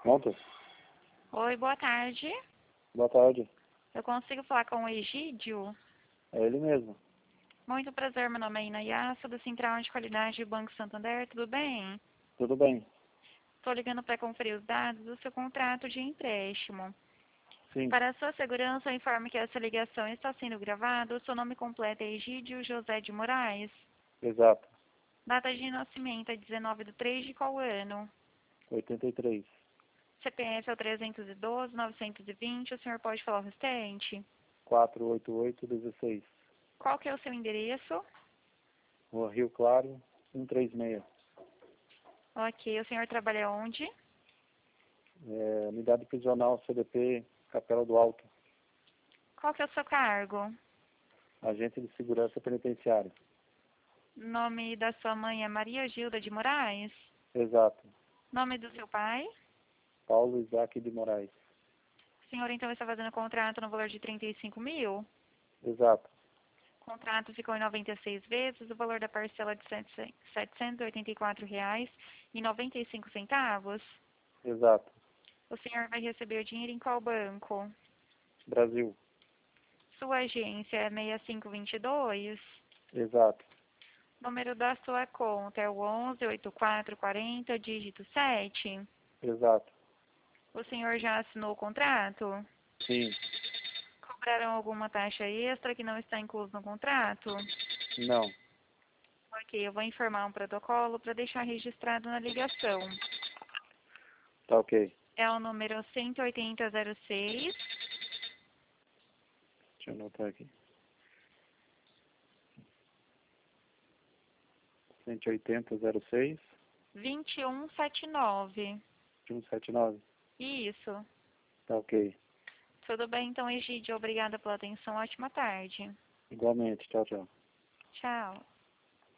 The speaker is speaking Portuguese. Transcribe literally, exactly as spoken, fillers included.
Pronto? Oi, boa tarde. Boa tarde. Eu consigo falar com o Egídio? É ele mesmo. Muito prazer, meu nome é Inayassa, da Central de Qualidade do Banco Santander, tudo bem? Tudo bem? Estou ligando para conferir os dados do seu contrato de empréstimo. Sim. Para a sua segurança, eu informo que essa ligação está sendo gravada. O seu nome completo é Egídio José de Moraes. Exato. Data de nascimento é dezenove de três de qual ano? oitenta e três. C P F é o trezentos e doze, novecentos e vinte. O senhor pode falar o restante? quatrocentos e oitenta e oito, dezesseis. Qual que é o seu endereço? Rua Rio Claro, cento e trinta e seis. Ok, o senhor trabalha onde? É, unidade prisional C D P, Capela do Alto. Qual que é o seu cargo? Agente de segurança penitenciária. Nome da sua mãe é Maria Gilda de Moraes? Exato. Nome do seu pai? Paulo Isaac de Moraes. O senhor então está fazendo contrato no valor de trinta e cinco mil? Exato. O contrato ficou em noventa e seis vezes, o valor da parcela é de setecentos e oitenta e quatro reais e noventa e cinco centavos. Exato. O senhor vai receber o dinheiro em qual banco? Brasil. Sua agência é seis cinco dois dois? Exato. O número da sua conta é o onze, oitenta e quatro quarenta, dígito sete? Exato. O senhor já assinou o contrato? Sim. Cobraram alguma taxa extra que não está incluso no contrato? Não. Ok, eu vou informar um protocolo para deixar registrado na ligação. Tá ok. É o número cento e oitenta zero seis, Deixa eu anotar aqui. cento e oitenta, zero seis, vinte e um setenta e nove. cento e setenta e nove. Isso. Tá ok. Tudo bem, então, Egídio. Obrigada pela atenção. Ótima tarde. Igualmente. Tchau, tchau. Tchau.